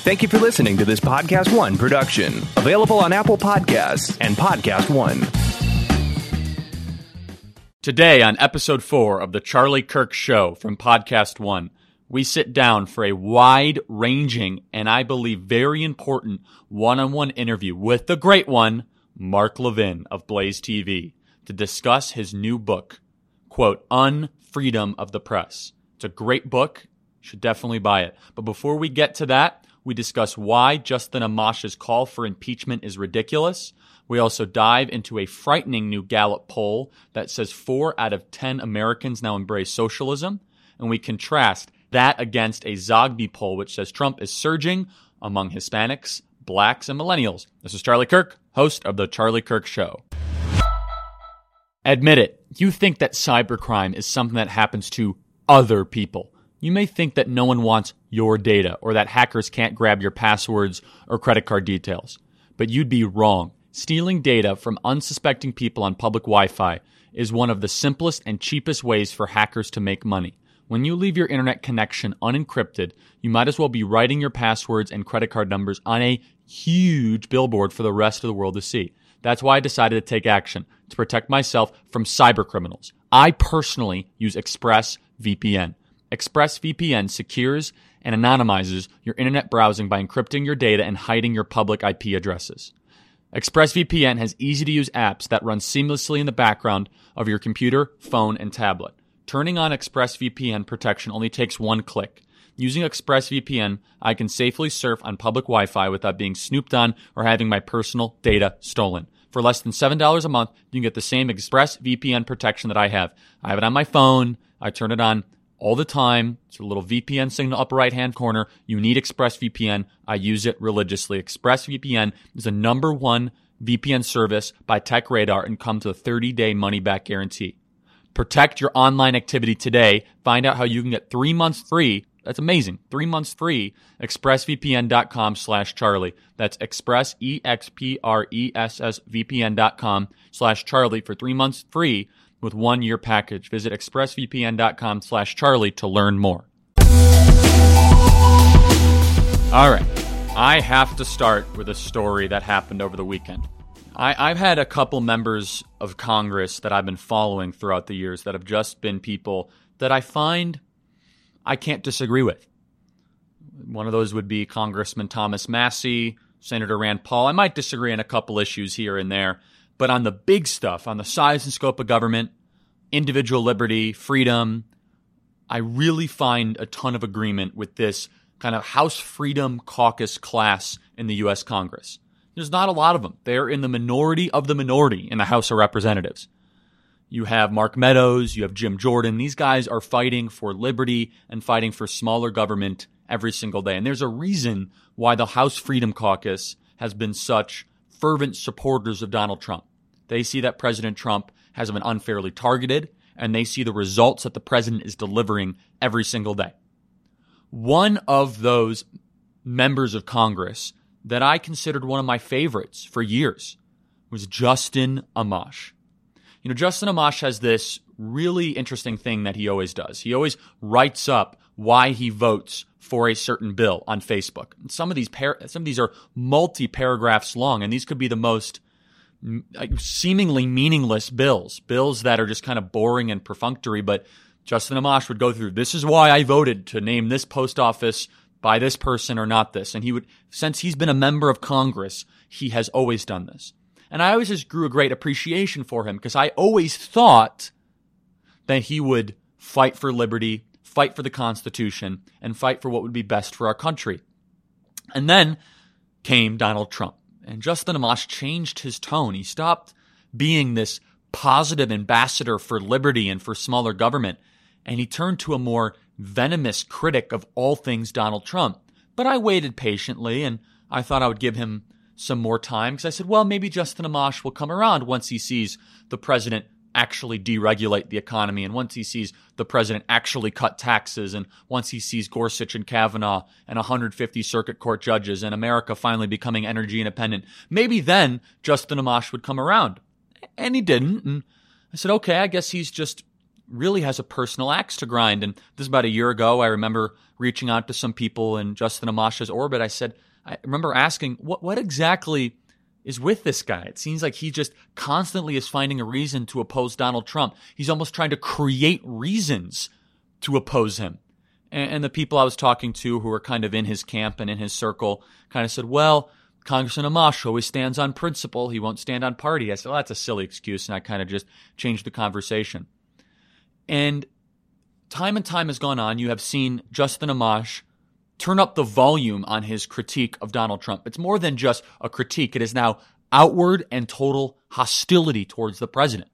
Thank you for listening to this Podcast One production, available on Apple Podcasts and Podcast One. Today on episode 4 of the Charlie Kirk Show from Podcast One, we sit down for a wide-ranging and I believe very important one-on-one interview with the great one, Mark Levin of Blaze TV, to discuss his new book, quote, Unfreedom of the Press. It's a great book. You should definitely buy it. But before we get to that, we discuss why Justin Amash's call for impeachment is ridiculous. We also dive into a frightening new Gallup poll that says 4 out of 10 Americans now embrace socialism. And we contrast that against a Zogby poll which says Trump is surging among Hispanics, blacks, and millennials. This is Charlie Kirk, host of The Charlie Kirk Show. Admit it, you think that cybercrime is something that happens to other people. You may think that no one wants your data or that hackers can't grab your passwords or credit card details. But you'd be wrong. Stealing data from unsuspecting people on public Wi-Fi is one of the simplest and cheapest ways for hackers to make money. When you leave your internet connection unencrypted, you might as well be writing your passwords and credit card numbers on a huge billboard for the rest of the world to see. That's why I decided to take action to protect myself from cybercriminals. I personally use ExpressVPN. ExpressVPN secures and anonymizes your internet browsing by encrypting your data and hiding your public IP addresses. ExpressVPN has easy-to-use apps that run seamlessly in the background of your computer, phone, and tablet. Turning on ExpressVPN protection only takes one click. Using ExpressVPN, I can safely surf on public Wi-Fi without being snooped on or having my personal data stolen. For less than $7 a month, you can get the same ExpressVPN protection that I have. I have it on my phone. I turn it on all the time. It's a little VPN signal upper right-hand corner. You need ExpressVPN. I use it religiously. ExpressVPN is the #1 VPN service by TechRadar and comes with a 30-day money-back guarantee. Protect your online activity today. Find out how you can get 3 months free. That's amazing. 3 months free. ExpressVPN.com/Charlie. That's ExpressVPN.com/Charlie for 3 months free with 1 year package. Visit ExpressVPN.com/Charlie to learn more. All right. I have to start with a story that happened over the weekend. I've had a couple members of Congress that I've been following throughout the years that have just been people that I find I can't disagree with. One of those would be Congressman Thomas Massie, Senator Rand Paul. I might disagree on a couple issues here and there, but on the big stuff, on the size and scope of government, individual liberty, freedom, I really find a ton of agreement with this kind of House Freedom Caucus class in the U.S. Congress. There's not a lot of them. They're in the minority of the minority in the House of Representatives. You have Mark Meadows, you have Jim Jordan. These guys are fighting for liberty and fighting for smaller government every single day. And there's a reason why the House Freedom Caucus has been such fervent supporters of Donald Trump. They see that President Trump has been unfairly targeted, and they see the results that the president is delivering every single day. One of those members of Congress that I considered one of my favorites for years was Justin Amash. You know, Justin Amash has this really interesting thing that he always does. He always writes up why he votes for a certain bill on Facebook. And some of these are multi-paragraphs long, and these could be the most seemingly meaningless bills that are just kind of boring and perfunctory, but Justin Amash would go through, this is why I voted to name this post office by this person or not this. And he would, since he's been a member of Congress, he has always done this. And I always just grew a great appreciation for him because I always thought that he would fight for liberty, fight for the Constitution, and fight for what would be best for our country. And then came Donald Trump. And Justin Amash changed his tone. He stopped being this positive ambassador for liberty and for smaller government, and he turned to a more venomous critic of all things Donald Trump. But I waited patiently, and I thought I would give him some more time because I said, well, maybe Justin Amash will come around once he sees the president actually deregulate the economy, and once he sees the president actually cut taxes, and once he sees Gorsuch and Kavanaugh and 150 circuit court judges and America finally becoming energy independent, maybe then Justin Amash would come around. And he didn't. And I said, okay, I guess he's just really has a personal axe to grind. And this is about a year ago. I remember reaching out to some people in Justin Amash's orbit. I remember asking, what exactly is with this guy? It seems like he just constantly is finding a reason to oppose Donald Trump. He's almost trying to create reasons to oppose him. And the people I was talking to who were kind of in his camp and in his circle kind of said, well, Congressman Amash always stands on principle. He won't stand on party. I said, well, that's a silly excuse. And I kind of just changed the conversation. And time has gone on. You have seen Justin Amash turn up the volume on his critique of Donald Trump. It's more than just a critique. It is now outward and total hostility towards the president.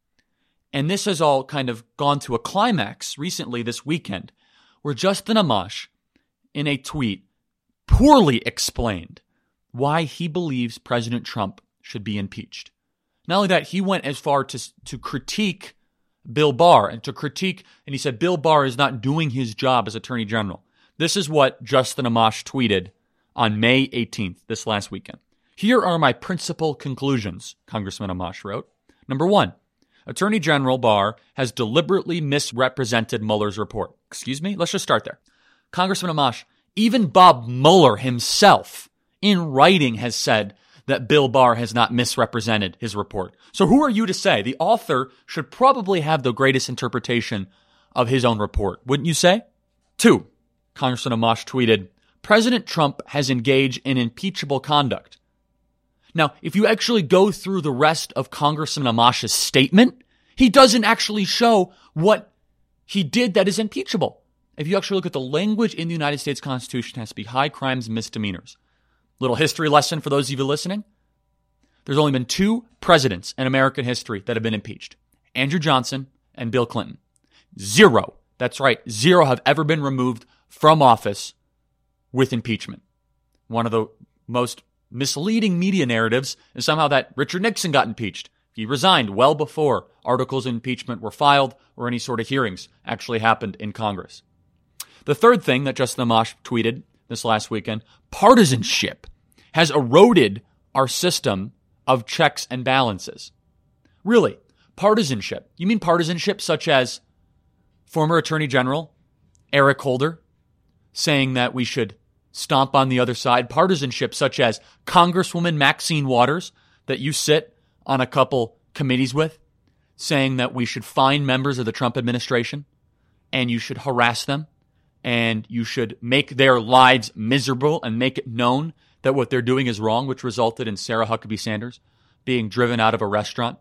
And this has all kind of gone to a climax recently this weekend, where Justin Amash, in a tweet, poorly explained why he believes President Trump should be impeached. Not only that, he went as far to critique Bill Barr and he said Bill Barr is not doing his job as Attorney General. This is what Justin Amash tweeted on May 18th, this last weekend. Here are my principal conclusions, Congressman Amash wrote. Number one, Attorney General Barr has deliberately misrepresented Mueller's report. Excuse me? Let's just start there. Congressman Amash, even Bob Mueller himself in writing has said that Bill Barr has not misrepresented his report. So who are you to say? The author should probably have the greatest interpretation of his own report, wouldn't you say? Two, Congressman Amash tweeted, President Trump has engaged in impeachable conduct. Now, if you actually go through the rest of Congressman Amash's statement, he doesn't actually show what he did that is impeachable. If you actually look at the language in the United States Constitution, it has to be high crimes and misdemeanors. Little history lesson for those of you listening. There's only been two presidents in American history that have been impeached. Andrew Johnson and Bill Clinton. Zero, that's right, zero have ever been removed from office with impeachment. One of the most misleading media narratives is somehow that Richard Nixon got impeached. He resigned well before articles of impeachment were filed or any sort of hearings actually happened in Congress. The third thing that Justin Amash tweeted this last weekend, partisanship has eroded our system of checks and balances. Really, partisanship. You mean partisanship such as former Attorney General Eric Holder saying that we should stomp on the other side? Partisanship such as Congresswoman Maxine Waters that you sit on a couple committees with saying that we should fine members of the Trump administration and you should harass them and you should make their lives miserable and make it known that what they're doing is wrong, which resulted in Sarah Huckabee Sanders being driven out of a restaurant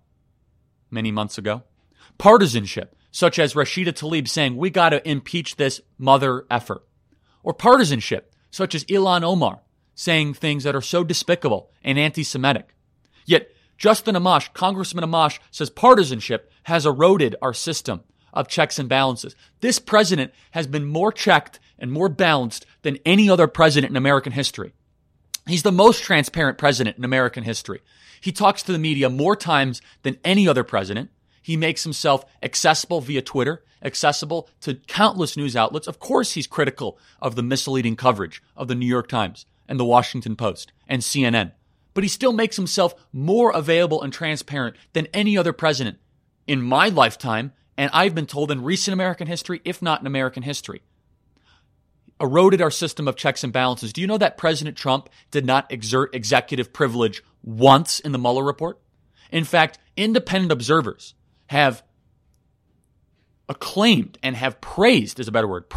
many months ago. Partisanship, such as Rashida Tlaib saying, we got to impeach this mother effer. Or partisanship, such as Ilhan Omar saying things that are so despicable and anti-Semitic. Yet Justin Amash, Congressman Amash, says partisanship has eroded our system of checks and balances. This president has been more checked and more balanced than any other president in American history. He's the most transparent president in American history. He talks to the media more times than any other president. He makes himself accessible via Twitter, accessible to countless news outlets. Of course, he's critical of the misleading coverage of the New York Times and the Washington Post and CNN. But he still makes himself more available and transparent than any other president in my lifetime, and I've been told in recent American history, if not in American history. Eroded our system of checks and balances. Do you know that President Trump did not exert executive privilege once in the Mueller report? In fact, independent observers have acclaimed and have praised is a better word,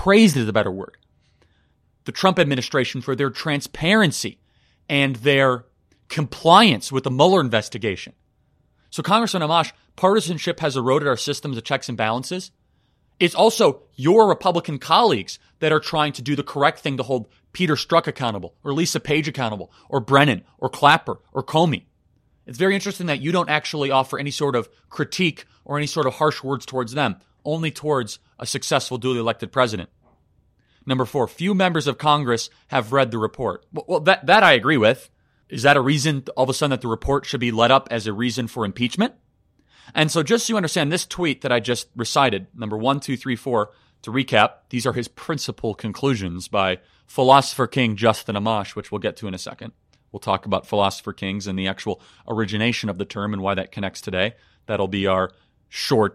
the Trump administration for their transparency and their compliance with the Mueller investigation. So Congressman Amash, partisanship has eroded our systems of checks and balances. It's also your Republican colleagues that are trying to do the correct thing to hold Peter Strzok accountable, or Lisa Page accountable, or Brennan, or Clapper, or Comey. It's very interesting that you don't actually offer any sort of critique or any sort of harsh words towards them, only towards a successful duly elected president. Number 4, few members of Congress have read the report. Well, that I agree with. Is that a reason all of a sudden that the report should be let up as a reason for impeachment? And so just so you understand, this tweet that I just recited, number 1, 2, 3, 4, to recap, these are his principal conclusions by philosopher king Justin Amash, which we'll get to in a second. We'll talk about philosopher kings and the actual origination of the term and why that connects today. That'll be our short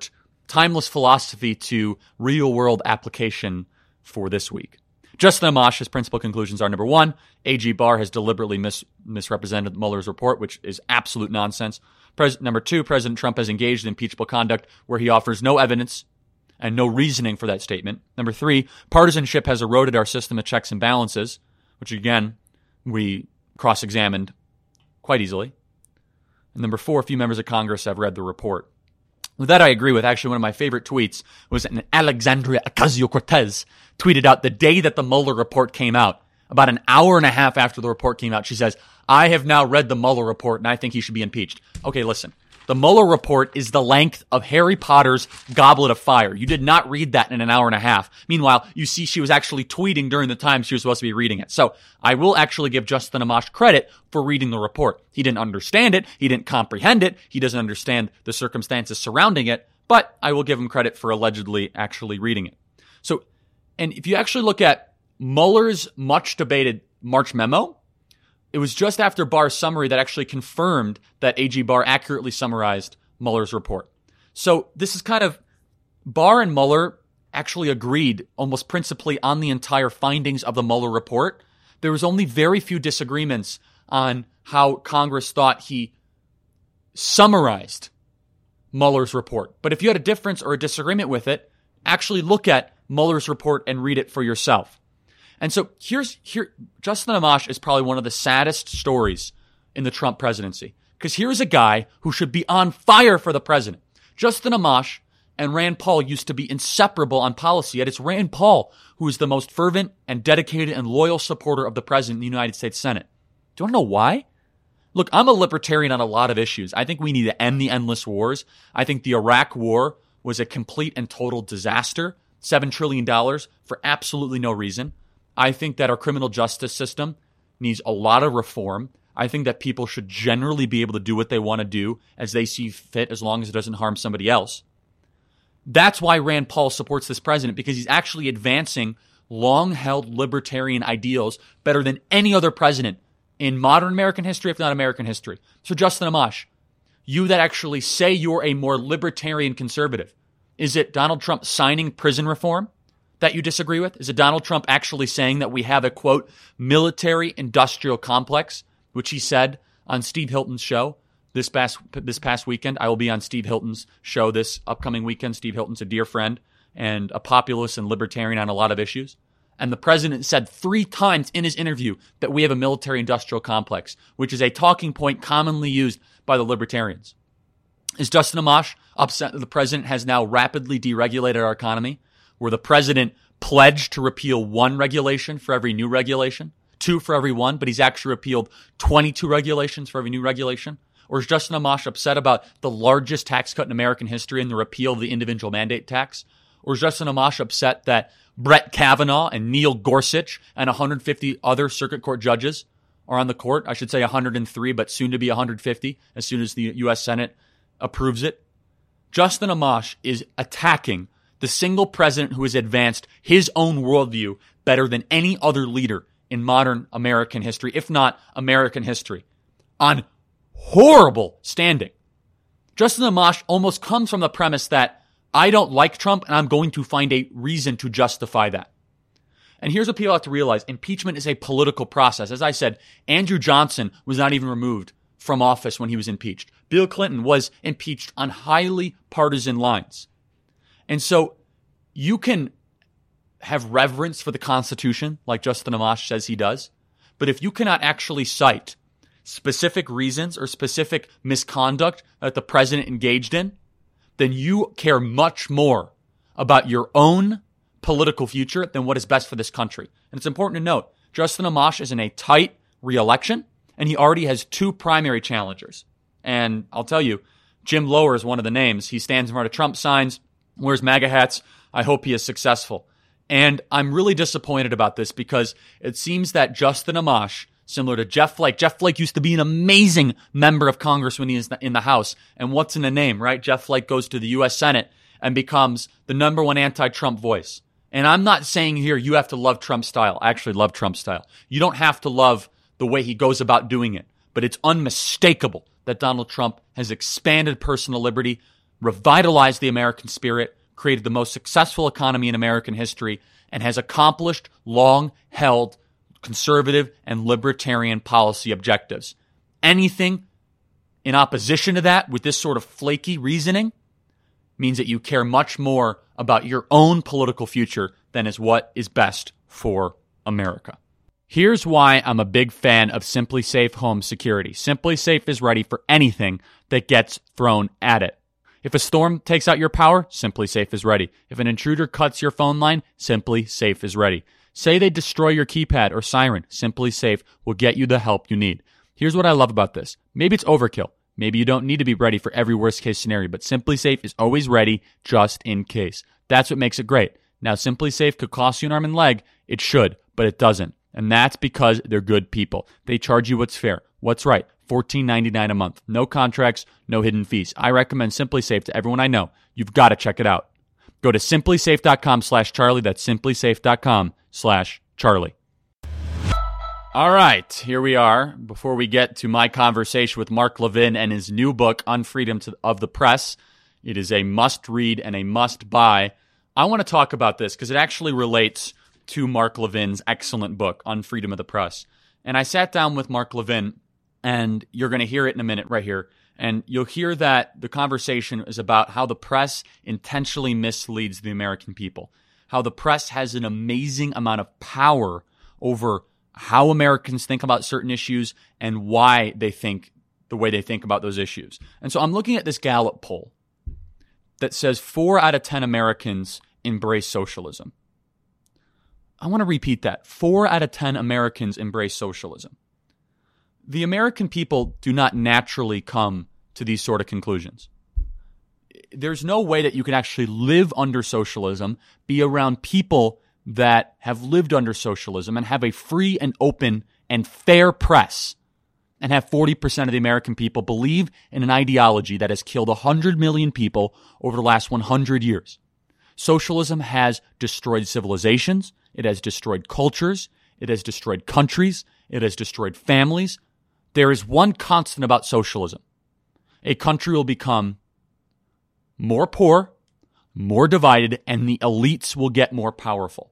timeless philosophy to real-world application for this week. Justin Amash's principal conclusions are, number one, AG Barr has deliberately misrepresented Mueller's report, which is absolute nonsense. Number two, President Trump has engaged in impeachable conduct where he offers no evidence and no reasoning for that statement. Number three, partisanship has eroded our system of checks and balances, which again, we cross-examined quite easily. And number four, a few members of Congress have read the report. With that, I agree with. Actually, one of my favorite tweets was an Alexandria Ocasio-Cortez tweeted out the day that the Mueller report came out. About an hour and a half after the report came out, she says, I have now read the Mueller report and I think he should be impeached. Okay, listen. The Mueller report is the length of Harry Potter's Goblet of Fire. You did not read that in an hour and a half. Meanwhile, you see she was actually tweeting during the time she was supposed to be reading it. So I will actually give Justin Amash credit for reading the report. He didn't understand it. He didn't comprehend it. He doesn't understand the circumstances surrounding it. But I will give him credit for allegedly actually reading it. So, and if you actually look at Mueller's much debated March memo, it was just after Barr's summary that actually confirmed that AG Barr accurately summarized Mueller's report. So this is kind of, Barr and Mueller actually agreed almost principally on the entire findings of the Mueller report. There was only very few disagreements on how Congress thought he summarized Mueller's report. But if you had a difference or a disagreement with it, actually look at Mueller's report and read it for yourself. And so here, Justin Amash is probably one of the saddest stories in the Trump presidency. Because here's a guy who should be on fire for the president. Justin Amash and Rand Paul used to be inseparable on policy, yet it's Rand Paul who is the most fervent and dedicated and loyal supporter of the president in the United States Senate. Do you want to know why? Look, I'm a libertarian on a lot of issues. I think we need to end the endless wars. I think the Iraq war was a complete and total disaster. $7 trillion for absolutely no reason. I think that our criminal justice system needs a lot of reform. I think that people should generally be able to do what they want to do as they see fit, as long as it doesn't harm somebody else. That's why Rand Paul supports this president, because he's actually advancing long-held libertarian ideals better than any other president in modern American history, if not American history. So Justin Amash, you that actually say you're a more libertarian conservative, is it Donald Trump signing prison reform that you disagree with? Is it Donald Trump actually saying that we have a, quote, military-industrial complex, which he said on Steve Hilton's show this past weekend? I will be on Steve Hilton's show this upcoming weekend. Steve Hilton's a dear friend and a populist and libertarian on a lot of issues. And the president said 3 times in his interview that we have a military-industrial complex, which is a talking point commonly used by the libertarians. Is Justin Amash upset that the president has now rapidly deregulated our economy, where the president pledged to repeal 1 regulation for every new regulation, 2 for every 1, but he's actually repealed 22 regulations for every new regulation? Or is Justin Amash upset about the largest tax cut in American history and the repeal of the individual mandate tax? Or is Justin Amash upset that Brett Kavanaugh and Neil Gorsuch and 150 other circuit court judges are on the court? I should say 103, but soon to be 150 as soon as the U.S. Senate approves it. Justin Amash is attacking the single president who has advanced his own worldview better than any other leader in modern American history, if not American history, on horrible standing. Justin Amash almost comes from the premise that I don't like Trump and I'm going to find a reason to justify that. And here's what people have to realize. Impeachment is a political process. As I said, Andrew Johnson was not even removed from office when he was impeached. Bill Clinton was impeached on highly partisan lines. And so you can have reverence for the Constitution, like Justin Amash says he does, but if you cannot actually cite specific reasons or specific misconduct that the president engaged in, then you care much more about your own political future than what is best for this country. And it's important to note, Justin Amash is in a tight re-election, and he already has 2 primary challengers. And I'll tell you, Jim Lower is one of the names. He stands in front of Trump signs, wears MAGA hats. I hope he is successful. And I'm really disappointed about this because it seems that Justin Amash, similar to Jeff Flake used to be an amazing member of Congress when he is in the House. And what's in the name, right? Jeff Flake goes to the U.S. Senate and becomes the number 1 anti-Trump voice. And I'm not saying here you have to love Trump style. I actually love Trump style. You don't have to love the way he goes about doing it. But it's unmistakable that Donald Trump has expanded personal liberty revitalized the American spirit, created the most successful economy in American history, and has accomplished long-held conservative and libertarian policy objectives. Anything in opposition to that with this sort of flaky reasoning means that you care much more about your own political future than is what is best for America. Here's why I'm a big fan of SimpliSafe Home Security. SimpliSafe is ready for anything that gets thrown at it. If a storm takes out your power, SimpliSafe is ready. If an intruder cuts your phone line, SimpliSafe is ready. Say they destroy your keypad or siren, SimpliSafe will get you the help you need. Here's what I love about this. Maybe it's overkill. Maybe you don't need to be ready for every worst-case scenario, but SimpliSafe is always ready just in case. That's what makes it great. Now, SimpliSafe could cost you an arm and leg. It should, but it doesn't. And that's because they're good people. They charge you what's fair, what's right. $14.99 a month. No contracts, no hidden fees. I recommend SimpliSafe to everyone I know. You've got to check it out. Go to simplisafe.com/Charlie. That's simplisafe.com/Charlie. All right, here we are. Before we get to my conversation with Mark Levin and his new book, Unfreedom of the Press, it is a must-read and a must-buy. I want to talk about this because it actually relates to Mark Levin's excellent book, Unfreedom of the Press. And I sat down with Mark Levin, and you're going to hear it in a minute right here. And you'll hear that the conversation is about how the press intentionally misleads the American people, how the press has an amazing amount of power over how Americans think about certain issues and why they think the way they think about those issues. And so I'm looking at this Gallup poll that says 4 out of 10 Americans embrace socialism. I want to repeat that. 4 out of 10 Americans embrace socialism. The American people do not naturally come to these sort of conclusions. There's no way that you can actually live under socialism, be around people that have lived under socialism and have a free and open and fair press, and have 40% of the American people believe in an ideology that has killed 100 million people over the last 100 years. Socialism has destroyed civilizations. It has destroyed cultures. It has destroyed countries. It has destroyed families. There is one constant about socialism. A country will become more poor, more divided, and the elites will get more powerful.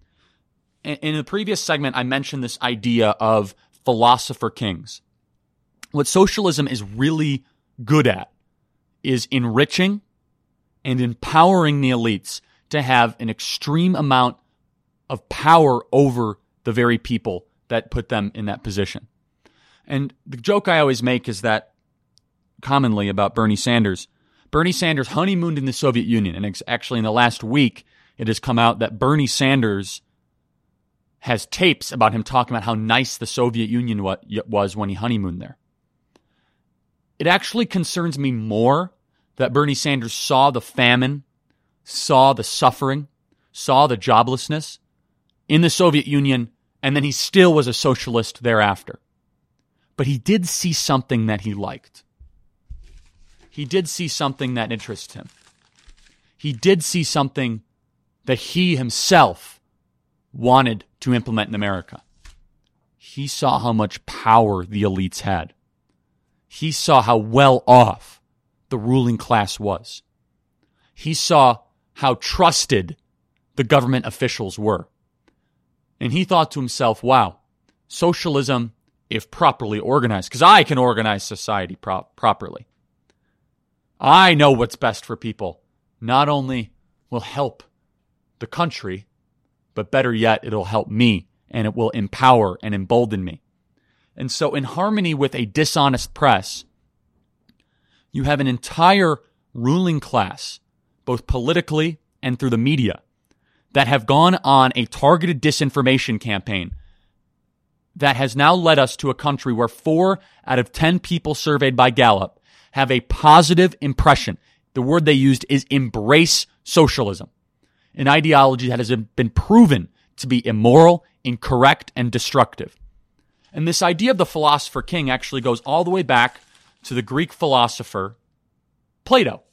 In the previous segment, I mentioned this idea of philosopher kings. What socialism is really good at is enriching and empowering the elites to have an extreme amount of power over the very people that put them in that position. And the joke I always make is that commonly about Bernie Sanders honeymooned in the Soviet Union. And actually in the last week, it has come out that Bernie Sanders has tapes about him talking about how nice the Soviet Union was when he honeymooned there. It actually concerns me more that Bernie Sanders saw the famine, saw the suffering, saw the joblessness in the Soviet Union, and then he still was a socialist thereafter. But he did see something that he liked. He did see something that interests him. He did see something that he himself wanted to implement in America. He saw how much power the elites had. He saw how well off the ruling class was. He saw how trusted the government officials were. And he thought to himself, wow, socialism, if properly organized, because I can organize society properly. I know what's best for people. Not only will help the country, but better yet, it'll help me, and it will empower and embolden me. And so in harmony with a dishonest press, you have an entire ruling class, both politically and through the media, that have gone on a targeted disinformation campaign that has now led us to a country where 4 out of 10 people surveyed by Gallup have a positive impression. The word they used is embrace socialism, an ideology that has been proven to be immoral, incorrect, and destructive. And this idea of the philosopher king actually goes all the way back to the Greek philosopher Plato.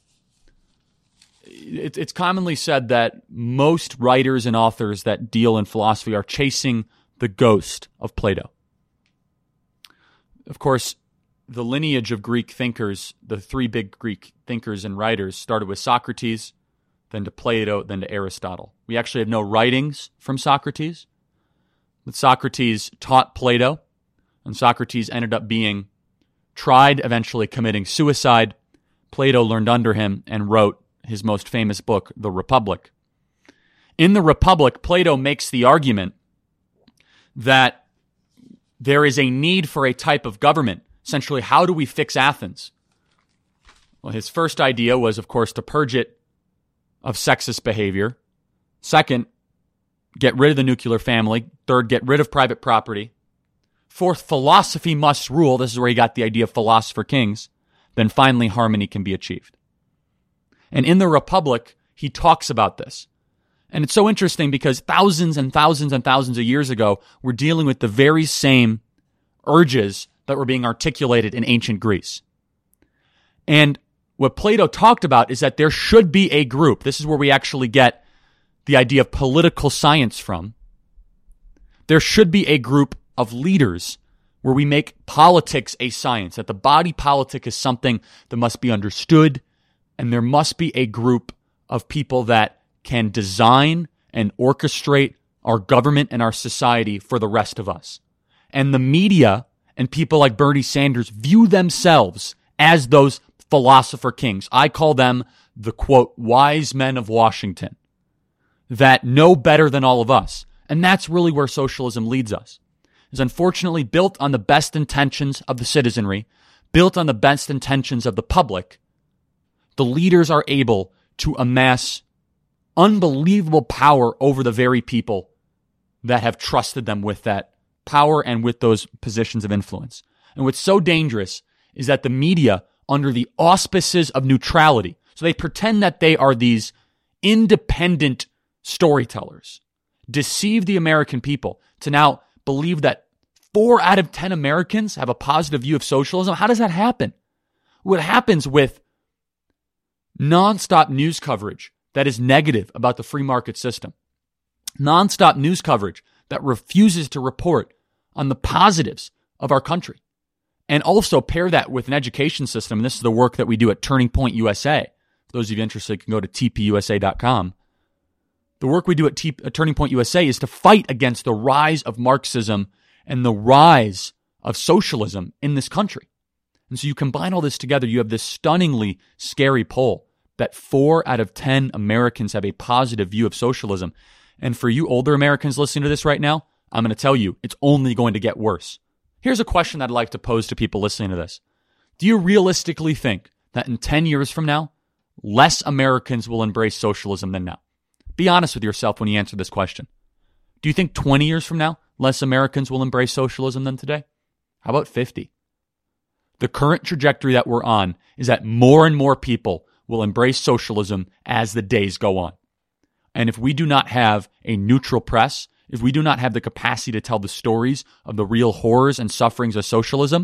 It's commonly said that most writers and authors that deal in philosophy are chasing the ghost of Plato. Of course, the lineage of Greek thinkers, the three big Greek thinkers and writers, started with Socrates, then to Plato, then to Aristotle. We actually have no writings from Socrates, but Socrates taught Plato, and Socrates ended up being tried, eventually committing suicide. Plato learned under him and wrote his most famous book, The Republic. In The Republic, Plato makes the argument that there is a need for a type of government. Essentially, how do we fix Athens? Well, his first idea was, of course, to purge it of sexist behavior. Second, get rid of the nuclear family. Third, get rid of private property. Fourth, philosophy must rule. This is where he got the idea of philosopher kings. Then finally, harmony can be achieved. And in The Republic, he talks about this. And it's so interesting because thousands and thousands and thousands of years ago, we're dealing with the very same urges that were being articulated in ancient Greece. And what Plato talked about is that there should be a group. This is where we actually get the idea of political science from. There should be a group of leaders where we make politics a science, that the body politic is something that must be understood, and there must be a group of people that can design and orchestrate our government and our society for the rest of us. And the media and people like Bernie Sanders view themselves as those philosopher kings. I call them the, quote, wise men of Washington that know better than all of us. And that's really where socialism leads us. It's unfortunately built on the best intentions of the citizenry, built on the best intentions of the public. The leaders are able to amass unbelievable power over the very people that have trusted them with that power and with those positions of influence. And what's so dangerous is that the media, under the auspices of neutrality, so they pretend that they are these independent storytellers, deceive the American people to now believe that 4 out of 10 Americans have a positive view of socialism. How does that happen? What happens with nonstop news coverage that is negative about the free market system, nonstop news coverage that refuses to report on the positives of our country, and also pair that with an education system, and this is the work that we do at Turning Point USA. For those of you interested, can go to tpusa.com. The work we do at Turning Point USA is to fight against the rise of Marxism and the rise of socialism in this country. And so you combine all this together, you have this stunningly scary poll that 4 out of 10 Americans have a positive view of socialism. And for you older Americans listening to this right now, I'm going to tell you, it's only going to get worse. Here's a question I'd like to pose to people listening to this. Do you realistically think that in 10 years from now, less Americans will embrace socialism than now? Be honest with yourself when you answer this question. Do you think 20 years from now, less Americans will embrace socialism than today? How about 50? The current trajectory that we're on is that more and more people will embrace socialism as the days go on. And if we do not have a neutral press, if we do not have the capacity to tell the stories of the real horrors and sufferings of socialism,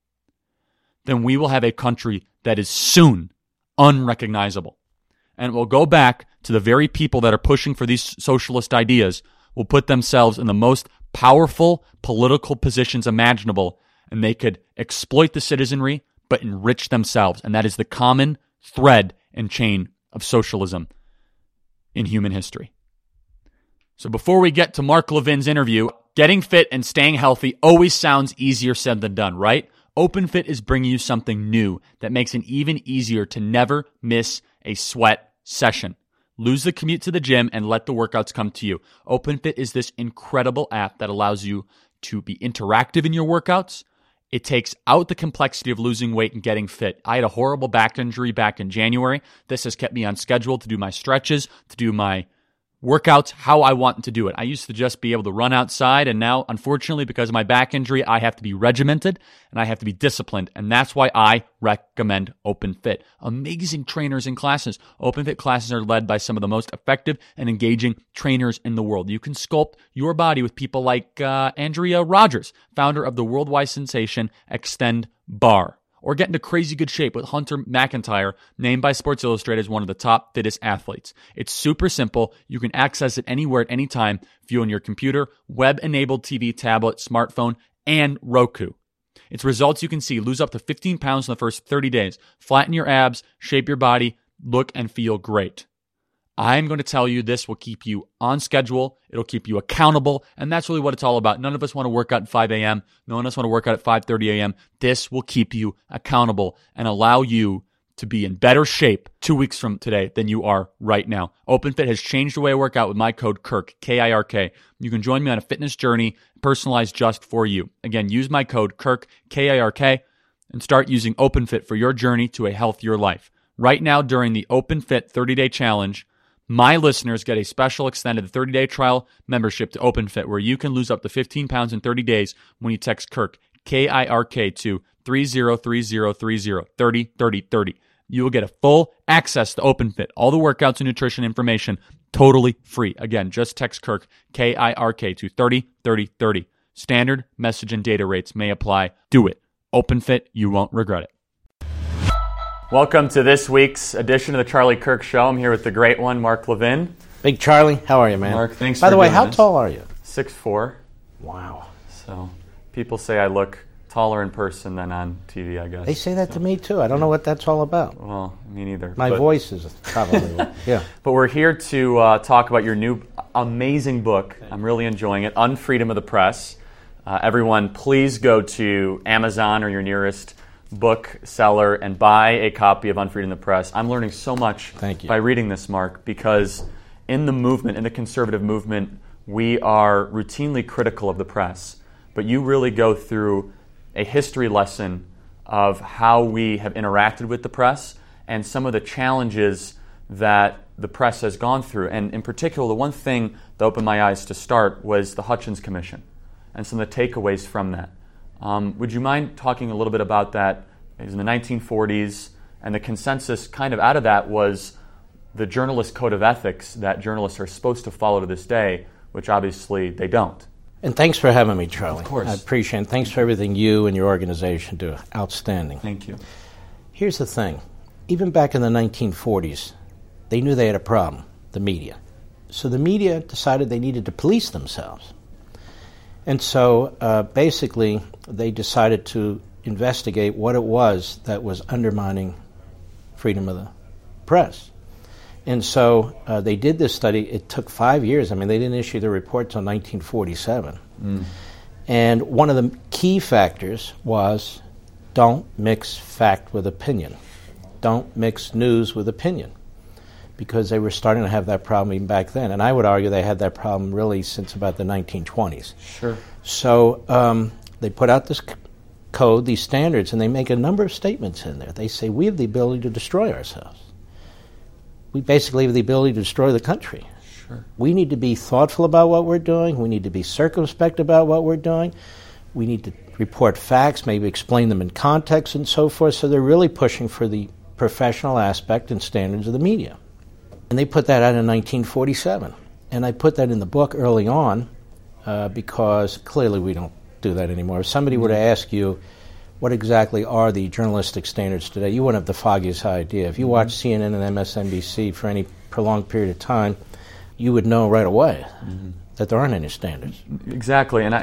then we will have a country that is soon unrecognizable. And it will go back to the very people that are pushing for these socialist ideas will put themselves in the most powerful political positions imaginable, and they could exploit the citizenry but enrich themselves. And that is the common thread and chain of socialism in human history. So before we get to Mark Levin's interview, getting fit and staying healthy always sounds easier said than done, right? OpenFit is bringing you something new that makes it even easier to never miss a sweat session. Lose the commute to the gym and let the workouts come to you. OpenFit is this incredible app that allows you to be interactive in your workouts. It takes out the complexity of losing weight and getting fit. I had a horrible back injury back in January. This has kept me on schedule to do my stretches, to do my workouts how I want to do it. I used to just be able to run outside, and now, unfortunately, because of my back injury, I have to be regimented and I have to be disciplined, and that's why I recommend OpenFit. Amazing trainers and classes. OpenFit classes are led by some of the most effective and engaging trainers in the world. You can sculpt your body with people like Andrea Rogers, founder of the worldwide sensation Extend Bar. Or get into crazy good shape with Hunter McIntyre, named by Sports Illustrated as one of the top fittest athletes. It's super simple. You can access it anywhere at any time, view on your computer, web-enabled TV, tablet, smartphone, and Roku. It's results you can see. Lose up to 15 pounds in the first 30 days. Flatten your abs, shape your body, look and feel great. I'm going to tell you this will keep you on schedule. It'll keep you accountable. And that's really what it's all about. None of us want to work out at 5 a.m. None of us want to work out at 5:30 a.m. This will keep you accountable and allow you to be in better shape 2 weeks from today than you are right now. OpenFit has changed the way I work out with my code KIRK, K-I-R-K. You can join me on a fitness journey personalized just for you. Again, use my code KIRK, K-I-R-K, and start using OpenFit for your journey to a healthier life. Right now, during the OpenFit 30-day challenge, my listeners get a special extended 30-day trial membership to OpenFit where you can lose up to 15 pounds in 30 days when you text KIRK, K-I-R-K, to 303030, 303030. You will get a full access to OpenFit, all the workouts and nutrition information, totally free. Again, just text KIRK, K-I-R-K, to 303030. Standard message and data rates may apply. Do it. OpenFit, you won't regret it. Welcome to this week's edition of the Charlie Kirk Show. I'm here with the great one, Mark Levin. Big Charlie, how are you, man? Mark, thanks By for the way, doing how this. tall are you? 6'4". Wow. So people say I look taller in person than on TV, I guess. They say that to me, too. I don't know what that's all about. Well, me neither. My voice is probably, yeah. But we're here to talk about your new amazing book. I'm really enjoying it, Unfreedom of the Press. Everyone, please go to Amazon or your nearest bookseller and buy a copy of Unfreedom of the Press. I'm learning so much by reading this, Mark, because in the movement, in the conservative movement, we are routinely critical of the press. But you really go through a history lesson of how we have interacted with the press and some of the challenges that the press has gone through. And in particular, the one thing that opened my eyes to start was the Hutchins Commission and some of the takeaways from that. Would you mind talking a little bit about that? It was in the 1940s, and the consensus kind of out of that was the journalist code of ethics that journalists are supposed to follow to this day, which obviously they don't. And thanks for having me, Charlie. Of course. I appreciate it. Thanks for everything you and your organization do. Outstanding. Thank you. Here's the thing. Even back in the 1940s, they knew they had a problem, the media. So the media decided they needed to police themselves. And so basically they decided to investigate what it was that was undermining freedom of the press. And so they did this study. It took 5 years. I mean, they didn't issue the report until 1947. And one of the key factors was don't mix fact with opinion. Don't mix news with opinion, because they were starting to have that problem even back then. And I would argue they had that problem really since about the 1920s. Sure. So they put out this code, these standards, and they make a number of statements in there. They say we have the ability to destroy ourselves. We basically have the ability to destroy the country. Sure. We need to be thoughtful about what we're doing. We need to be circumspect about what we're doing. We need to report facts, maybe explain them in context and so forth. So they're really pushing for the professional aspect and standards of the media. And they put that out in 1947. And I put that in the book early on because clearly we don't do that anymore. If somebody were to ask you, what exactly are the journalistic standards today, you wouldn't have the foggiest idea. If you watch CNN and MSNBC for any prolonged period of time, you would know right away that there aren't any standards. Exactly. And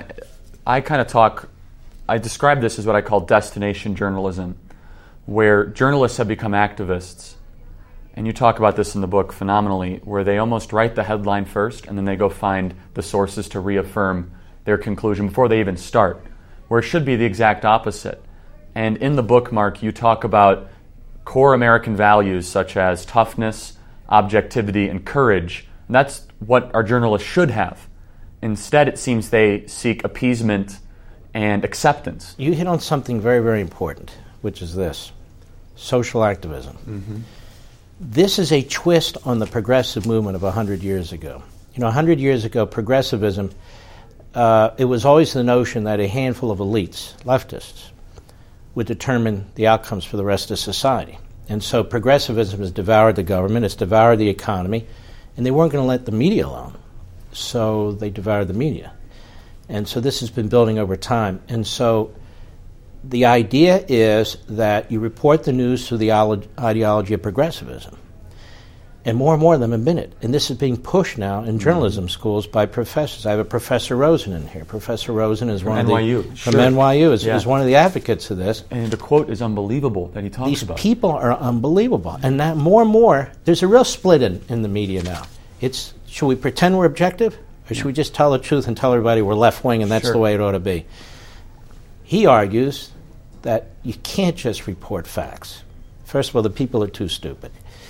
I describe this as what I call destination journalism, where journalists have become activists. And you talk about this in the book phenomenally, where they almost write the headline first and then they go find the sources to reaffirm their conclusion before they even start, where it should be the exact opposite. And in the book, Mark, you talk about core American values such as toughness, objectivity, and courage. And that's what our journalists should have. Instead, it seems they seek appeasement and acceptance. You hit on something very, very important, which is this: social activism. This is a twist on the progressive movement of 100 years ago. 100 years ago, progressivism, it was always the notion that a handful of elites, leftists, would determine the outcomes for the rest of society. And so progressivism has devoured the government, it's devoured the economy, and they weren't going to let the media alone. So they devoured the media. And so this has been building over time. And so the idea is that you report the news through the ideology of progressivism. And more of them admit it. And this is being pushed now in journalism schools by professors. I have a Professor Rosen in here. Professor Rosen is one of NYU. From NYU is one of the advocates of this. And the quote is unbelievable that he talks about. These people are unbelievable. And now more and more, there's a real split in the media now. It's, should we pretend we're objective? Or should we just tell the truth and tell everybody we're left-wing and that's the way it ought to be? He argues that you can't just report facts. First of all, the people are too stupid.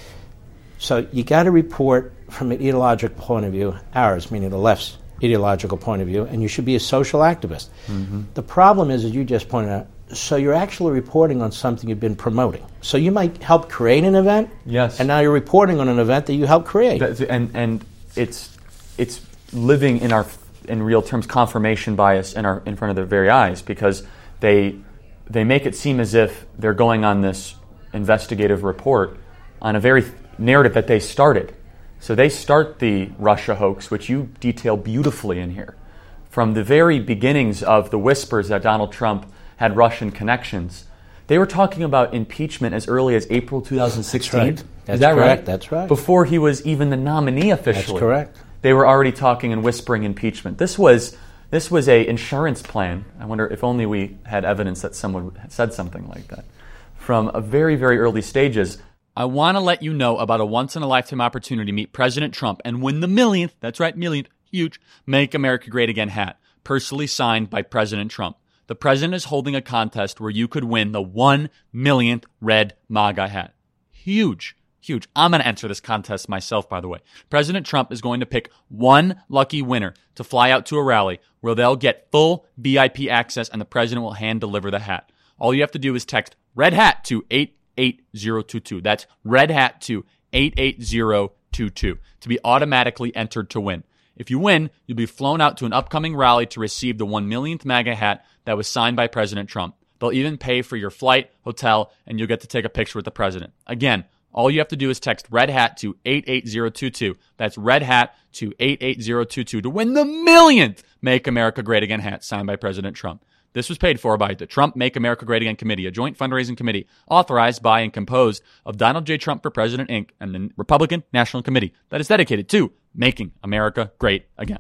So you got to report from an ideological point of view, ours, meaning the left's ideological point of view, and you should be a social activist. The problem is, as you just pointed out, so you're actually reporting on something you've been promoting. So you might help create an event, and now you're reporting on an event that you helped create. And it's living in real terms confirmation bias in front of their very eyes, because they make it seem as if they're going on this investigative report on a very narrative that they started. So they start the Russia hoax, which you detail beautifully in here. From the very beginnings of the whispers that Donald Trump had Russian connections, they were talking about impeachment as early as April 2016. That's right. Is that right? That's right. Before he was even the nominee officially. That's correct. They were already talking and whispering impeachment. This was a insurance plan. I wonder if only we had evidence that someone had said something like that. From a very, very early stages. I want to let you know about a once-in-a-lifetime opportunity to meet President Trump and win the millionth, that's right, millionth, huge, Make America Great Again hat, personally signed by President Trump. The president is holding a contest where you could win the 1 millionth red MAGA hat. Huge. Huge. I'm going to enter this contest myself, by the way. President Trump is going to pick one lucky winner to fly out to a rally where they'll get full VIP access and the president will hand-deliver the hat. All you have to do is text Red Hat to 88022. That's Red Hat to 88022 to be automatically entered to win. If you win, you'll be flown out to an upcoming rally to receive the 1 millionth MAGA hat that was signed by President Trump. They'll even pay for your flight, hotel, and you'll get to take a picture with the president. Again, all you have to do is text Red Hat to 88022. That's Red Hat to 88022 to win the millionth Make America Great Again hat signed by President Trump. This was paid for by the Trump Make America Great Again Committee, a joint fundraising committee authorized by and composed of Donald J. Trump for President, Inc., and the Republican National Committee that is dedicated to making America great again.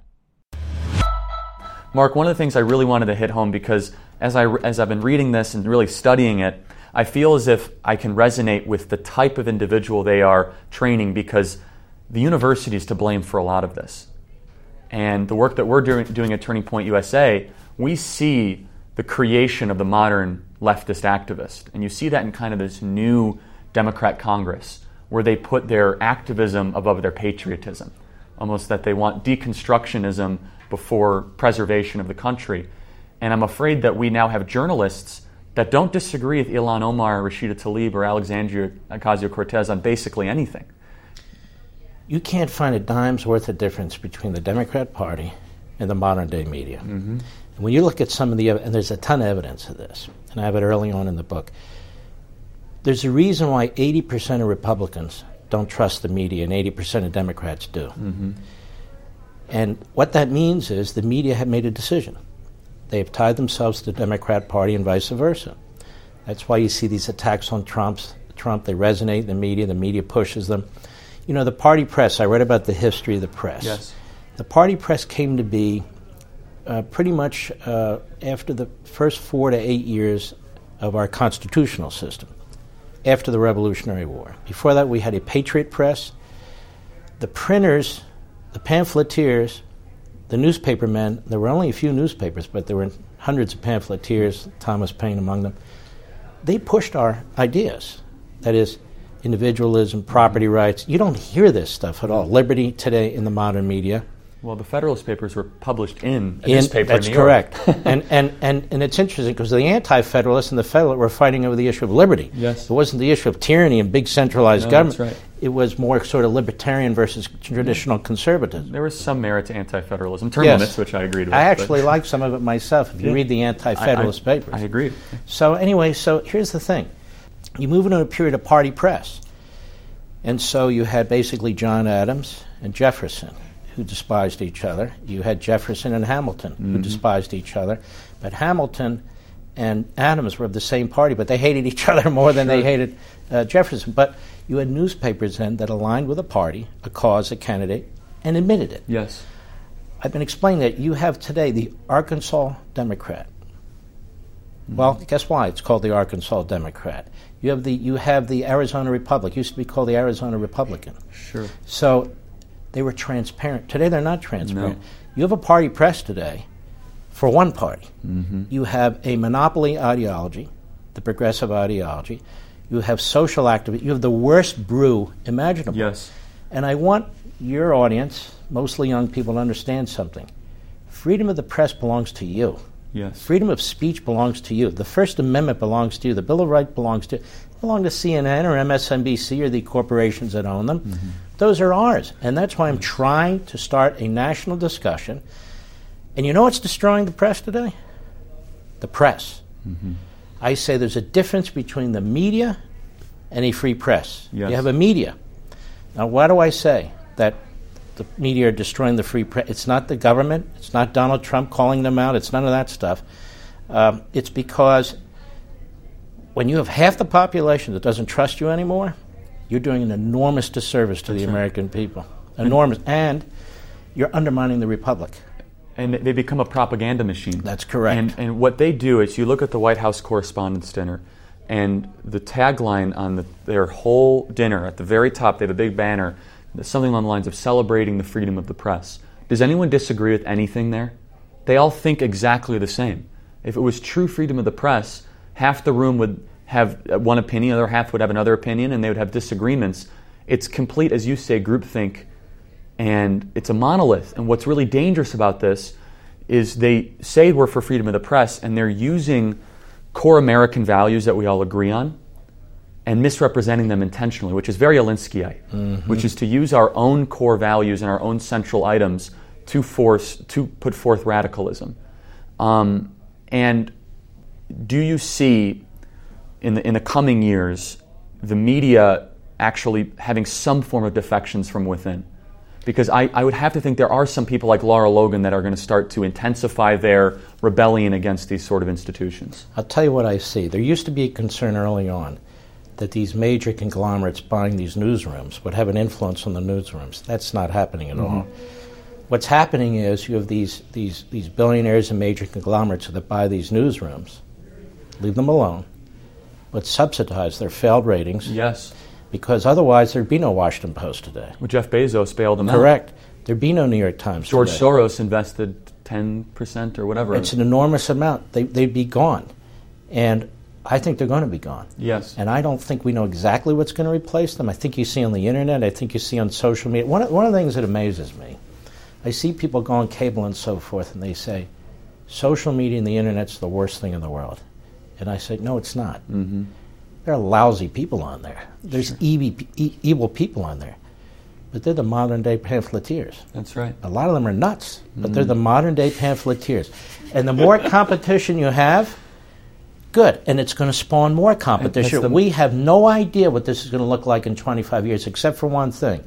Mark, one of the things I really wanted to hit home, because as I've been reading this and really studying it, I feel as if I can resonate with the type of individual they are training, because the university is to blame for a lot of this. And the work that we're doing at Turning Point USA, we see the creation of the modern leftist activist. And you see that in kind of this new Democrat Congress, where they put their activism above their patriotism. Almost that they want deconstructionism before preservation of the country. And I'm afraid that we now have journalists that don't disagree with Ilhan Omar, Rashida Tlaib, or Alexandria Ocasio-Cortez on basically anything. You can't find a dime's worth of difference between the Democrat Party and the modern-day media. Mm-hmm. And when you look at some of the, and there's a ton of evidence of this, and I have it early on in the book, there's a reason why 80% of Republicans don't trust the media and 80% of Democrats do. Mm-hmm. And what that means is the media have made a decision. They have tied themselves to the Democrat Party and vice versa. That's why you see these attacks on Trump, they resonate in the media pushes them. You know, the party press, I read about the history of the press. Yes. The party press came to be pretty much after the first 4 to 8 years of our constitutional system, after the Revolutionary War. Before that, we had a patriot press. The printers, the pamphleteers, the newspapermen, there were only a few newspapers, but there were hundreds of pamphleteers, Thomas Paine among them. They pushed our ideas. That is, individualism, property rights. You don't hear this stuff at all. Liberty today in the modern media. Well, the Federalist Papers were published in a newspaper that's in New York. Correct. and it's interesting because the Anti-Federalists and the Federalists were fighting over the issue of liberty. Yes. It wasn't the issue of tyranny and big centralized government. That's right. It was more sort of libertarian versus traditional conservatism. There was some merit to anti-federalism, term limits, which I agreed with. I actually like some of it myself if you read the Anti-Federalist papers. I agree. So anyway, here's the thing. You move into a period of party press. And so you had basically John Adams and Jefferson, who despised each other. You had Jefferson and Hamilton, who despised each other. But Hamilton and Adams were of the same party, but they hated each other more than they hated Jefferson. But you had newspapers then that aligned with a party, a cause, a candidate, and admitted it. Yes. I've been explaining that you have today the Arkansas Democrat. Well, guess why it's called the Arkansas Democrat? You have the Arizona Republic. It used to be called the Arizona Republican. Sure. So they were transparent. Today they're not transparent. No. You have a party press today for one party. Mm-hmm. You have a monopoly ideology, the progressive ideology. You have social activism. You have the worst brew imaginable. Yes. And I want your audience, mostly young people, to understand something. Freedom of the press belongs to you. Yes. Freedom of speech belongs to you. The First Amendment belongs to you. The Bill of Rights belongs to you. They belong to CNN or MSNBC or the corporations that own them. Mm-hmm. Those are ours. And that's why I'm trying to start a national discussion. And you know what's destroying the press today? The press. Mm-hmm. I say there's a difference between the media and a free press. Yes. You have a media. Now, why do I say that the media are destroying the free press? It's not the government. It's not Donald Trump calling them out. It's none of that stuff. It's because when you have half the population that doesn't trust you anymore, you're doing an enormous disservice to the American people. Enormous. And you're undermining the republic. And they become a propaganda machine. That's correct. And what they do is you look at the White House Correspondents' Dinner, and the tagline on their whole dinner, at the very top, they have a big banner, something along the lines of celebrating the freedom of the press. Does anyone disagree with anything there? They all think exactly the same. If it was true freedom of the press, half the room would have one opinion, the other half would have another opinion, and they would have disagreements. It's complete, as you say, groupthink, and it's a monolith. And what's really dangerous about this is they say we're for freedom of the press, and they're using core American values that we all agree on and misrepresenting them intentionally, which is very Alinskyite, which is to use our own core values and our own central items to put forth radicalism. And do you see in the coming years the media actually having some form of defections from within? Because I would have to think there are some people like Lara Logan that are going to start to intensify their rebellion against these sort of institutions. I'll tell you what I see. There used to be a concern early on that these major conglomerates buying these newsrooms would have an influence on the newsrooms. That's not happening at all. What's happening is you have these billionaires and major conglomerates that buy these newsrooms, leave them alone, but subsidize their failed ratings. Yes. Because otherwise there'd be no Washington Post today. Well, Jeff Bezos bailed them out. Correct. There'd be no New York Times George today. Soros invested 10% or whatever. It's an enormous amount. They'd be gone. And I think they're going to be gone. Yes. And I don't think we know exactly what's going to replace them. I think you see on the internet, I think you see on social media. One of the things that amazes me, I see people go on cable and so forth, and they say, social media and the internet's the worst thing in the world. And I say, no, it's not. Mm-hmm. There are lousy people on there. There's evil people on there. But they're the modern-day pamphleteers. That's right. A lot of them are nuts, but they're the modern-day pamphleteers. And the more competition you have, good. And it's going to spawn more competition. We have no idea what this is going to look like in 25 years, except for one thing.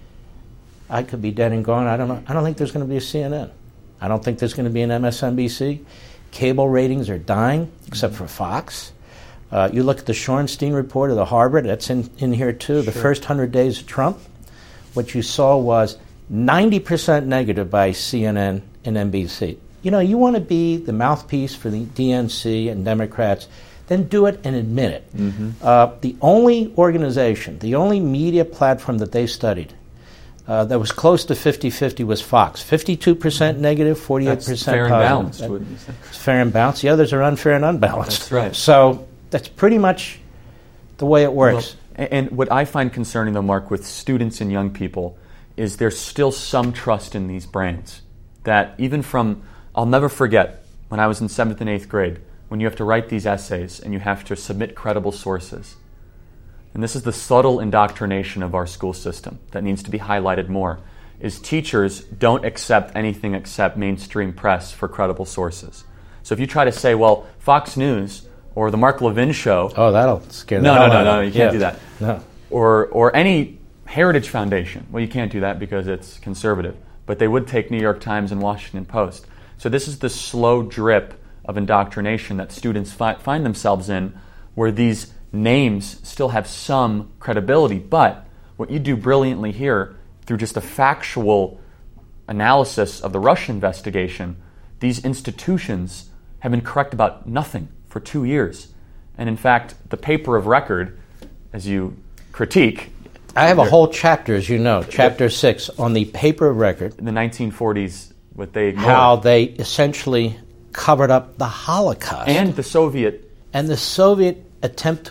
I could be dead and gone. I don't know. I don't think there's going to be a CNN. I don't think there's going to be an MSNBC. Cable ratings are dying, except for Fox. You look at the Shorenstein report of the Harvard, that's in here too. The first 100 days of Trump, what you saw was 90% negative by CNN and NBC. You know, you want to be the mouthpiece for the DNC and Democrats, then do it and admit it. Mm-hmm. The only organization, the only media platform that they studied that was close to 50-50 was Fox. 52% negative, 48% That's fair positive. And balanced, wouldn't you say? It's fair and balanced. The others are unfair and unbalanced. That's right. So that's pretty much the way it works. Well, and what I find concerning, though, Mark, with students and young people is there's still some trust in these brands. That even from, I'll never forget, when I was in 7th and 8th grade, when you have to write these essays and you have to submit credible sources. And this is the subtle indoctrination of our school system that needs to be highlighted more, is teachers don't accept anything except mainstream press for credible sources. So if you try to say, well, Fox News or the Mark Levin Show... Oh, that'll scare the hell out of No, you can't do that. No. Or any Heritage Foundation. Well, you can't do that because it's conservative. But they would take New York Times and Washington Post. So this is the slow drip of indoctrination that students find themselves in, where these names still have some credibility. But what you do brilliantly here, through just a factual analysis of the Russia investigation, these institutions have been correct about nothing for 2 years. And in fact, the paper of record, as you critique... I have a whole chapter, as you know, chapter 6, on the paper of record. In the 1940s, what they ignored. How they essentially covered up the Holocaust. And the Soviet... And the Soviet attempt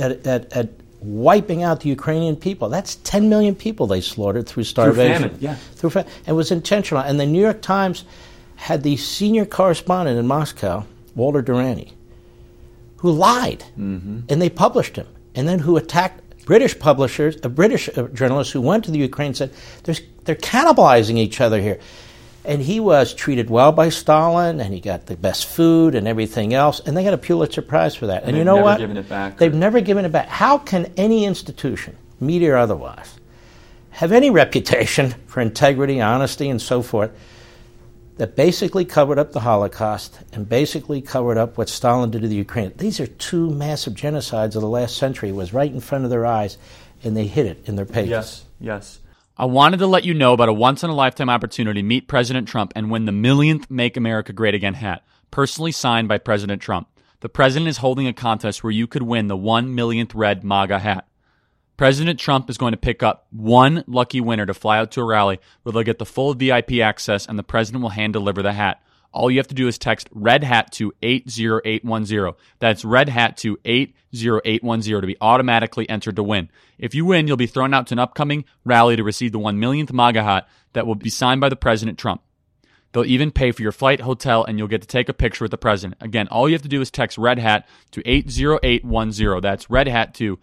at wiping out the Ukrainian people. That's 10 million people they slaughtered through starvation. Through famine, Through famine. It was intentional. And the New York Times had the senior correspondent in Moscow, Walter Durrani, who lied. And they published him. And then who attacked British publishers, British journalists who went to the Ukraine and said, they're cannibalizing each other here. And he was treated well by Stalin, and he got the best food and everything else, and they got a Pulitzer Prize for that. And you know what? They've never given it back. They've never given it back. How can any institution, media or otherwise, have any reputation for integrity, honesty, and so forth, that basically covered up the Holocaust and basically covered up what Stalin did to the Ukraine? These are two massive genocides of the last century. It was right in front of their eyes, and they hid it in their pages. Yes. I wanted to let you know about a once-in-a-lifetime opportunity to meet President Trump and win the millionth Make America Great Again hat, personally signed by President Trump. The president is holding a contest where you could win the 1 millionth red MAGA hat. President Trump is going to pick up one lucky winner to fly out to a rally where they'll get the full VIP access, and the president will hand-deliver the hat. All you have to do is text Red Hat to 80810. That's Red Hat to 80810 to be automatically entered to win. If you win, you'll be thrown out to an upcoming rally to receive the 1 millionth MAGA hat that will be signed by the President Trump. They'll even pay for your flight, hotel, and you'll get to take a picture with the president. Again, all you have to do is text Red Hat to 80810. That's Red Hat to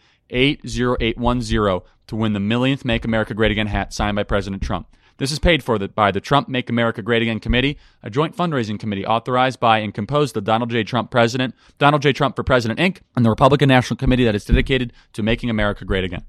80810 to win the millionth Make America Great Again hat signed by President Trump. This is paid for by the Trump Make America Great Again Committee, a joint fundraising committee authorized by and composed of Donald J. Trump for President Inc., and the Republican National Committee that is dedicated to making America great again.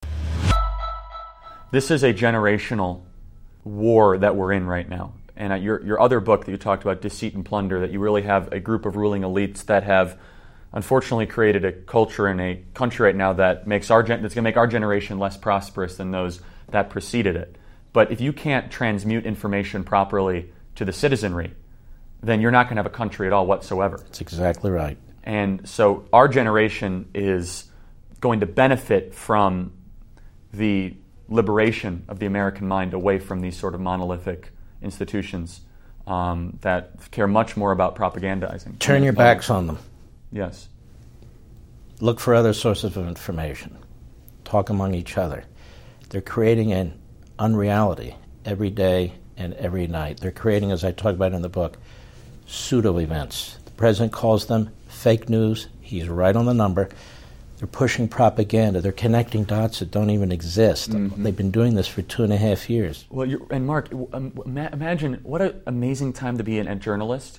This is a generational war that we're in right now. And your other book that you talked about, Deceit and Plunder, that you really have a group of ruling elites that have unfortunately created a culture in a country right now that that's going to make our generation less prosperous than those that preceded it. But if you can't transmute information properly to the citizenry, then you're not going to have a country at all whatsoever. That's exactly right. And so our generation is going to benefit from the liberation of the American mind away from these sort of monolithic institutions that care much more about propagandizing. Turn your backs on them. Yes. Look for other sources of information. Talk among each other. They're creating an unreality every day and every night. They're creating, as I talk about in the book, pseudo-events. The president calls them fake news. He's right on the number. They're pushing propaganda. They're connecting dots that don't even exist. Mm-hmm. They've been doing this for 2.5 years. Well, and Mark, imagine what an amazing time to be a journalist.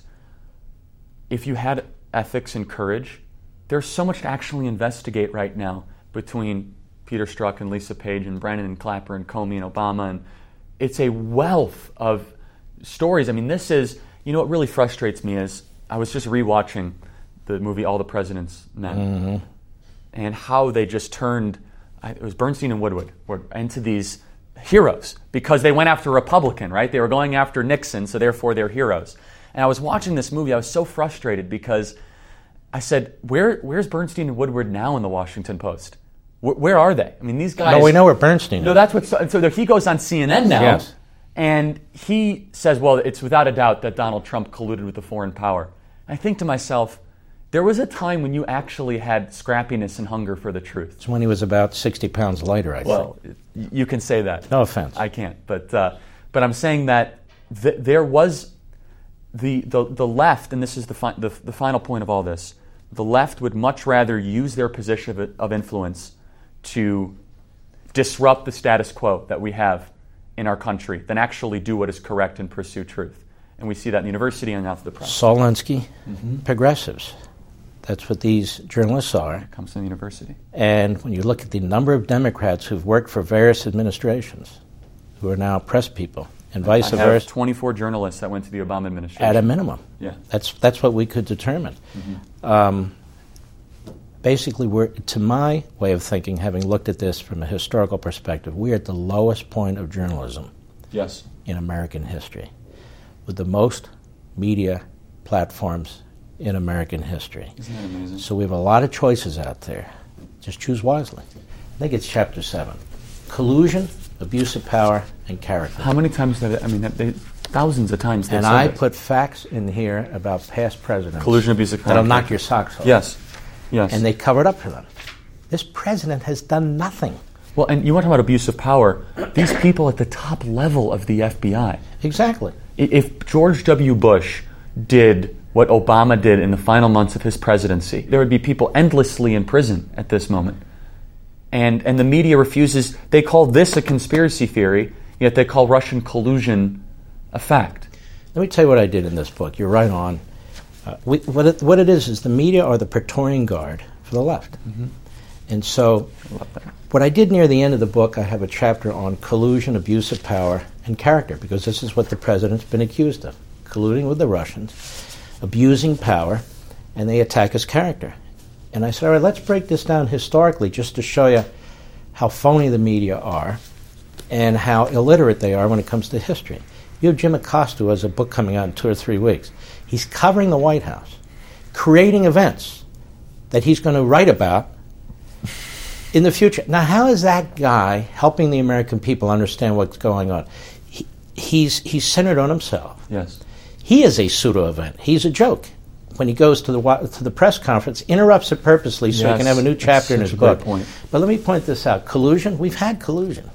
If you had ethics and courage, there's so much to actually investigate right now between Peter Strzok and Lisa Page and Brennan and Clapper and Comey and Obama, and it's a wealth of stories. I mean, this is, what really frustrates me is I was just rewatching the movie All the President's Men, and how they just turned, it was Bernstein and Woodward, into these heroes because they went after a Republican, right? They were going after Nixon, so therefore they're heroes. And I was watching this movie, I was so frustrated because I said, where's Bernstein and Woodward now in the Washington Post? Where are they? I mean, these guys... No, we know where Bernstein is. No, that's what... So he goes on CNN now, yes. And he says, well, it's without a doubt that Donald Trump colluded with a foreign power. I think to myself, there was a time when you actually had scrappiness and hunger for the truth. It's when he was about 60 pounds lighter, I think. Well, you can say that. No offense. I can't. But I'm saying that there was the left, and this is the final point of all this, the left would much rather use their position of influence to disrupt the status quo that we have in our country than actually do what is correct and pursue truth. And we see that in the university and now through the press. Saul Alinsky, progressives. That's what these journalists are. It comes from the university. And when you look at the number of Democrats who've worked for various administrations, who are now press people and vice I versa. have 24 journalists that went to the Obama administration. At a minimum. Yeah. That's what we could determine. Basically, to my way of thinking, having looked at this from a historical perspective, we're at the lowest point of journalism Yes. in American history, with the most media platforms in American history. Isn't that amazing? So we have a lot of choices out there. Just choose wisely. I think it's chapter 7. Collusion, abuse of power, and character. How many times did thousands of times they've And said I it. put facts in here about past presidents. Collusion, abuse of power. That'll knock your socks off. Yes. Yes. And they covered up for them. This president has done nothing. Well, and you want to talk about abuse of power. These people at the top level of the FBI. Exactly. If George W. Bush did what Obama did in the final months of his presidency, there would be people endlessly in prison at this moment. And the media refuses. They call this a conspiracy theory, yet they call Russian collusion a fact. Let me tell you what I did in this book. You're right on. What it is the media are the Praetorian Guard for the left. Mm-hmm. And so what I did near the end of the book, I have a chapter on collusion, abuse of power, and character, because this is what the president's been accused of. Colluding with the Russians, abusing power, and they attack his character. And I said, all right, let's break this down historically just to show you how phony the media are and how illiterate they are when it comes to history. You have Jim Acosta, who has a book coming out in 2 or 3 weeks. He's covering the White House, creating events that he's going to write about in the future. Now, how is that guy helping the American people understand what's going on? He's centered on himself. Yes. He is a pseudo-event. He's a joke. When he goes to the press conference, interrupts it purposely so he can have a new chapter in his book. Point. But let me point this out. Collusion, we've had collusion.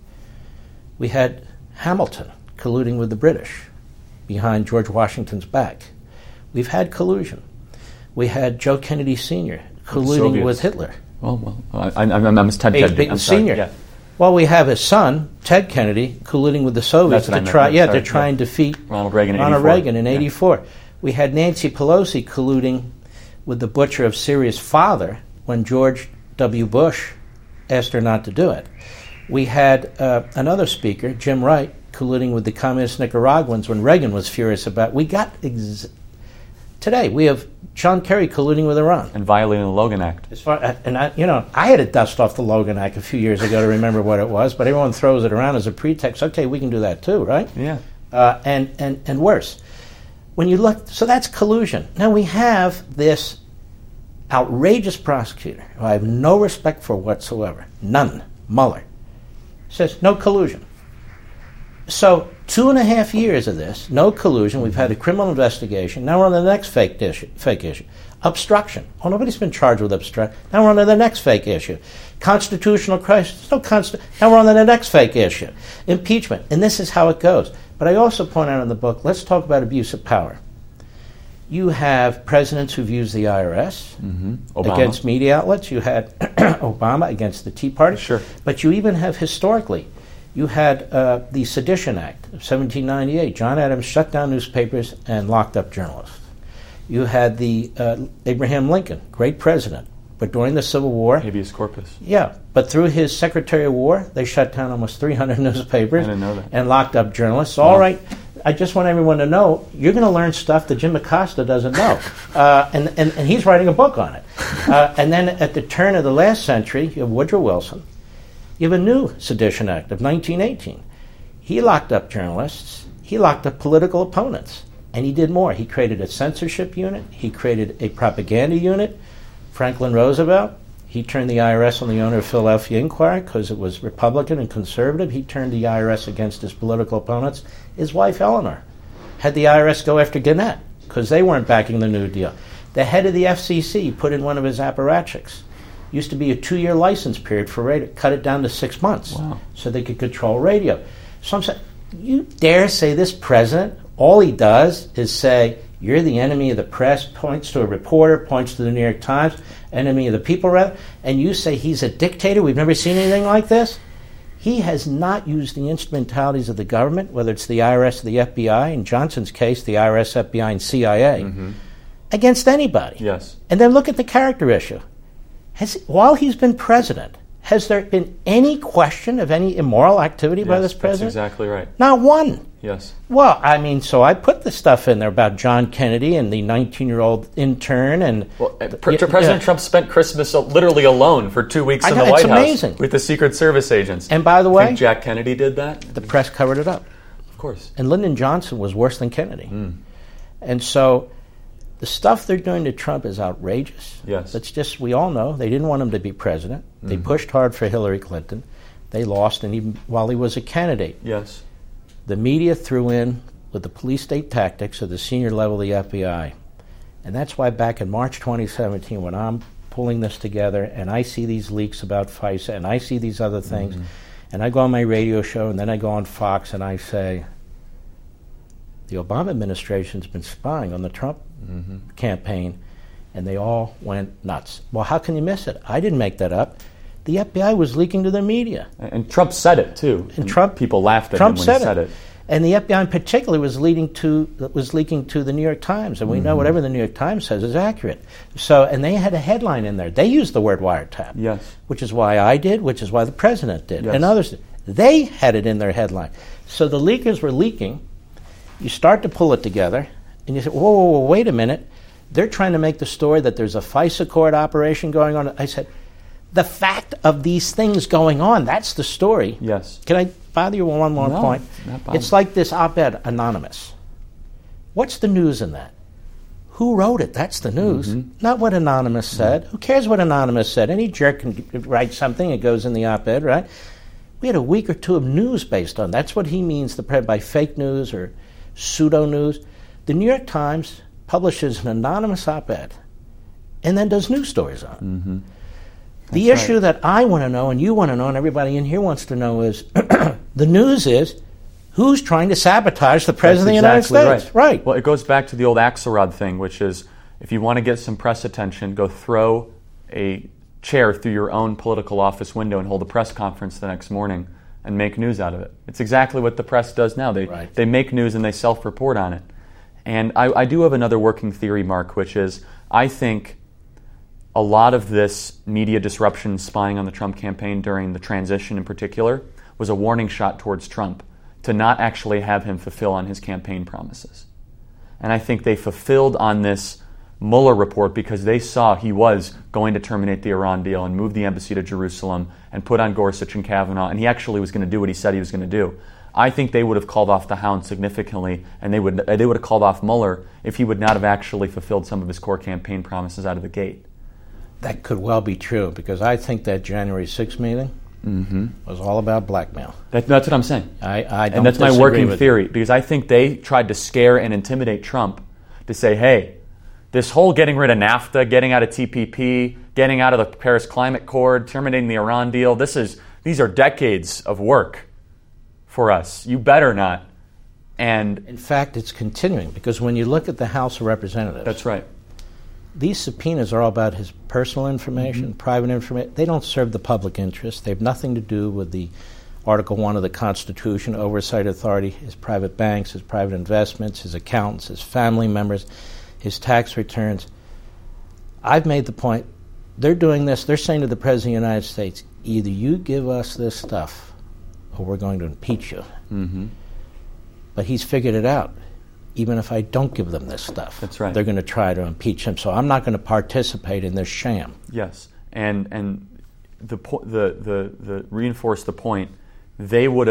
We had Hamilton colluding with the British behind George Washington's back. We've had collusion. We had Joe Kennedy Sr. colluding with Hitler. Well, I'm Ted Kennedy. Senior. Yeah. Well, we have his son, Ted Kennedy, colluding with the Soviets to try and defeat Ronald Reagan in 84. We had Nancy Pelosi colluding with the butcher of Syria's father when George W. Bush asked her not to do it. We had another speaker, Jim Wright, colluding with the communist Nicaraguans when Reagan was furious about. Today we have John Kerry colluding with Iran and violating the Logan Act. I had to dust off the Logan Act a few years ago to remember what it was, but everyone throws it around as a pretext. Okay, we can do that too, right? Yeah. And worse. When you look, so that's collusion. Now we have this outrageous prosecutor who I have no respect for whatsoever, none, Mueller, says no collusion. So 2.5 years of this, no collusion. We've had a criminal investigation. Now we're on the next fake issue. Obstruction. Oh, nobody's been charged with obstruction. Now we're on to the next fake issue. Constitutional crisis. Now we're on to the next fake issue. Impeachment. And this is how it goes. But I also point out in the book, let's talk about abuse of power. You have presidents who've used the IRS against media outlets. You had Obama against the Tea Party. Sure. But you even have historically, you had the Sedition Act of 1798. John Adams shut down newspapers and locked up journalists. You had the Abraham Lincoln, great president, but during the Civil War... Habeas corpus. Yeah, but through his Secretary of War, they shut down almost 300 newspapers I didn't know that. And locked up journalists. All right, I just want everyone to know, you're going to learn stuff that Jim Acosta doesn't know. And he's writing a book on it. And then at the turn of the last century, you have Woodrow Wilson. You have a new Sedition Act of 1918. He locked up journalists. He locked up political opponents. And he did more. He created a censorship unit. He created a propaganda unit. Franklin Roosevelt, he turned the IRS on the owner of Philadelphia Inquirer because it was Republican and conservative. He turned the IRS against his political opponents. His wife, Eleanor, had the IRS go after Gannett because they weren't backing the New Deal. The head of the FCC put in one of his apparatchiks. Used to be a 2-year license period for radio. Cut it down to 6 months so they could control radio. So I'm saying, you dare say this president, all he does is say, you're the enemy of the press, points to a reporter, points to the New York Times, enemy of the people, rather, and you say he's a dictator? We've never seen anything like this? He has not used the instrumentalities of the government, whether it's the IRS or the FBI, in Johnson's case, the IRS, FBI, and CIA, against anybody. Yes. And then look at the character issue. While he's been president, Has there been any question of any immoral activity by this president? That's exactly right. Not one. Yes. Well, I mean, so I put the stuff in there about John Kennedy and the 19-year-old intern. And President Trump spent Christmas literally alone for 2 weeks in the White House with the Secret Service agents. And by the way, think Jack Kennedy did that? The press covered it up. Of course. And Lyndon Johnson was worse than Kennedy. And so the stuff they're doing to Trump is outrageous. Yes. It's just, we all know, they didn't want him to be president. They pushed hard for Hillary Clinton. They lost, and even while he was a candidate. Yes. The media threw in with the police state tactics of the senior level of the FBI. And that's why back in March 2017, when I'm pulling this together and I see these leaks about FISA and I see these other things, and I go on my radio show and then I go on Fox and I say, the Obama administration's been spying on the Trump campaign, and they all went nuts. Well, how can you miss it? I didn't make that up. The FBI was leaking to the media. And Trump said it, too. And people laughed at him when he said it. And the FBI in particular was leaking to the New York Times, and we know whatever the New York Times says is accurate. So, and they had a headline in there. They used the word wiretap. Yes. Which is why I did, which is why the president did, yes. and others did. They had it in their headline. So the leakers were leaking. You start to pull it together, and you say, whoa, wait a minute. They're trying to make the story that there's a FISA court operation going on. I said, the fact of these things going on, that's the story. Yes. Can I bother you with one more point? It's like this op-ed, Anonymous. What's the news in that? Who wrote it? That's the news. Not what Anonymous said. Who cares what Anonymous said? Any jerk can write something, it goes in the op-ed, right? We had a week or two of news based on. That's what he means by fake news or pseudo-news. The New York Times publishes an anonymous op-ed and then does news stories on it. The issue that I want to know and you want to know and everybody in here wants to know is the news is who's trying to sabotage the President of the United States. Right. Well, it goes back to the old Axelrod thing, which is if you want to get some press attention, go throw a chair through your own political office window and hold a press conference the next morning and make news out of it. It's exactly what the press does now. They make news and they self-report on it. And I do have another working theory, Mark, which is I think a lot of this media disruption, spying on the Trump campaign during the transition in particular, was a warning shot towards Trump to not actually have him fulfill on his campaign promises. And I think they fulfilled on this Mueller report because they saw he was going to terminate the Iran deal and move the embassy to Jerusalem and put on Gorsuch and Kavanaugh, and he actually was going to do what he said he was going to do. I think they would have called off the hound significantly, and they would have called off Mueller if he would not have actually fulfilled some of his core campaign promises out of the gate. That could well be true, because I think that January 6th meeting was all about blackmail. That's what I'm saying. I don't and that's my working theory, you. because I think they tried to scare and intimidate Trump to say, hey, this whole getting rid of NAFTA, getting out of TPP, getting out of the Paris Climate Accord, terminating the Iran deal, these are decades of work for us. You better not. And in fact, it's continuing, because when you look at the House of Representatives, that's right. These subpoenas are all about his personal information, private information. They don't serve the public interest. They have nothing to do with the Article 1 of the Constitution, oversight authority, his private banks, his private investments, his accountants, his family members, his tax returns. I've made the point, they're doing this, they're saying to the President of the United States, either you give us this stuff or we're going to impeach you. But he's figured it out. Even if I don't give them this stuff, that's right. They're going to try to impeach him. So I'm not going to participate in this sham. Yes, and the reinforce the point. They would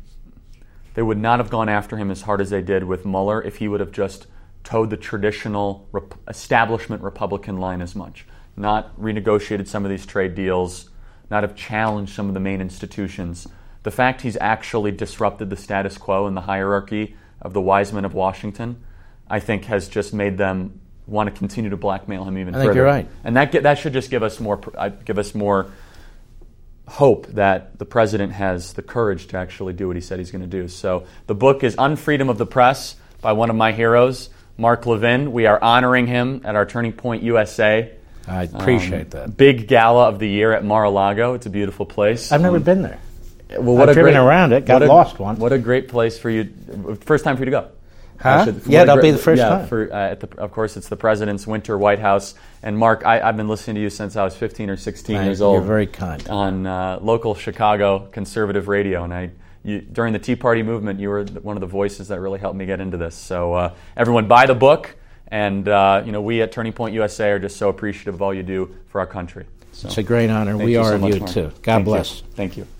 not have gone after him as hard as they did with Mueller if he would have just towed the traditional establishment Republican line as much, not renegotiated some of these trade deals, not have challenged some of the main institutions. The fact he's actually disrupted the status quo in the hierarchy of the wise men of Washington, I think has just made them want to continue to blackmail him even further. I think you're right. And that should just give us more hope that the president has the courage to actually do what he said he's going to do. So the book is Unfreedom of the Press by one of my heroes, Mark Levin. We are honoring him at our Turning Point USA. I appreciate that. Big gala of the year at Mar-a-Lago. It's a beautiful place. I've never been there. Well, I've driven around it, got lost once. What a great place for you. First time for you to go. Huh? Yeah, that'll be the first time. Of course, it's the President's Winter White House. And Mark, I've been listening to you since I was 15 or 16 years old. You're very kind. On local Chicago conservative radio. And during the Tea Party movement, you were one of the voices that really helped me get into this. So everyone buy the book. And we at Turning Point USA are just so appreciative of all you do for our country. So, it's a great honor. We are of you, too. God bless. Thank you.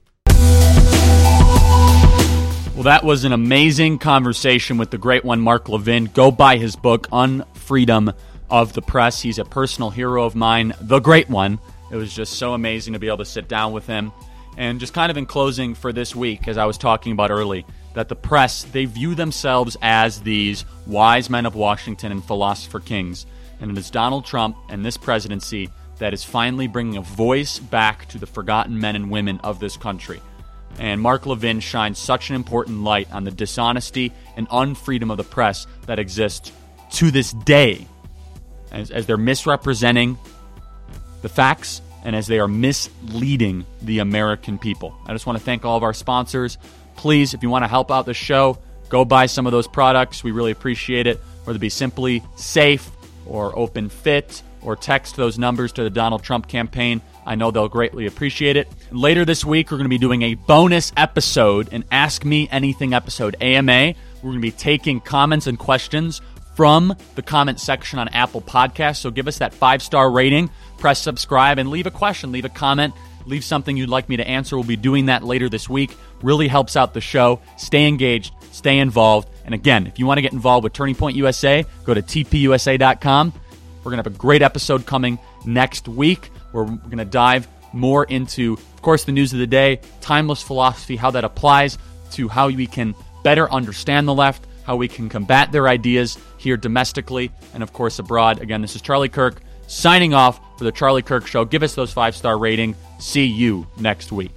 Well, that was an amazing conversation with the great one, Mark Levin. Go buy his book, Unfreedom of the Press. He's a personal hero of mine, the great one. It was just so amazing to be able to sit down with him. And just kind of in closing for this week, as I was talking about early, that the press, they view themselves as these wise men of Washington and philosopher kings. And it is Donald Trump and this presidency that is finally bringing a voice back to the forgotten men and women of this country. And Mark Levin shines such an important light on the dishonesty and unfreedom of the press that exists to this day, as they're misrepresenting the facts and as they are misleading the American people. I just want to thank all of our sponsors. Please, if you want to help out the show, go buy some of those products. We really appreciate it, whether it be Simply Safe or Open Fit, or text those numbers to the Donald Trump campaign. I know they'll greatly appreciate it. Later this week, we're going to be doing a bonus episode, an Ask Me Anything episode, AMA. We're going to be taking comments and questions from the comment section on Apple Podcasts. So give us that 5-star rating, press subscribe, and leave a question, leave a comment, leave something you'd like me to answer. We'll be doing that later this week. Really helps out the show. Stay engaged, stay involved. And again, if you want to get involved with Turning Point USA, go to tpusa.com. We're going to have a great episode coming next week where we're going to dive more into, of course, the news of the day, timeless philosophy, how that applies to how we can better understand the left, how we can combat their ideas here domestically and, of course, abroad. Again, this is Charlie Kirk signing off for the Charlie Kirk Show. Give us those 5-star rating. See you next week.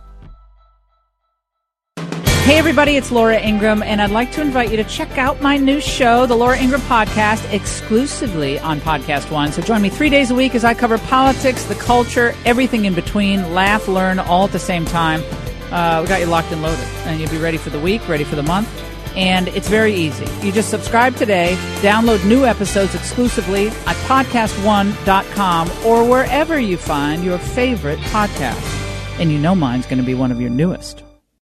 Hey everybody, it's Laura Ingraham, and I'd like to invite you to check out my new show, The Laura Ingraham Podcast, exclusively on Podcast One. So join me 3 days a week as I cover politics, the culture, everything in between, laugh, learn, all at the same time. We got you locked and loaded, and you'll be ready for the week, ready for the month, and it's very easy. You just subscribe today, download new episodes exclusively at podcastone.com or wherever you find your favorite podcast. And you know mine's going to be one of your newest.